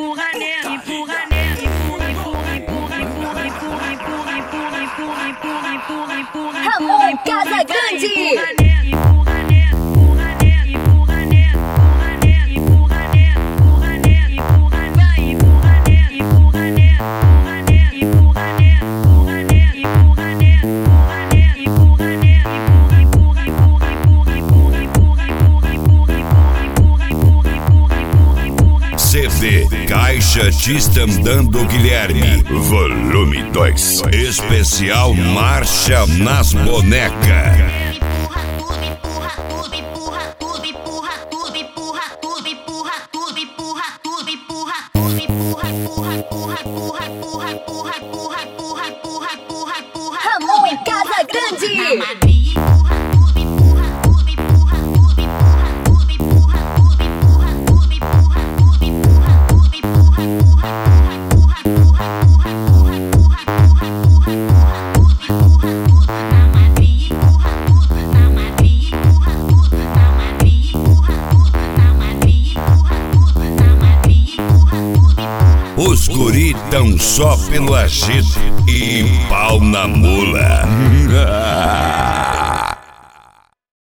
empurra nela, empurra nela, empurra, empurra, empurra, empurra, empurra, empurra, empurra, empurra, empurra, empurra, empurra, Ramon Casagrande. CD Caixa de Estandando Guilherme, volume 2. Especial Marcha nas Bonecas. Ramon Casagrande. Os guri tão só pelo agito e pau na mula.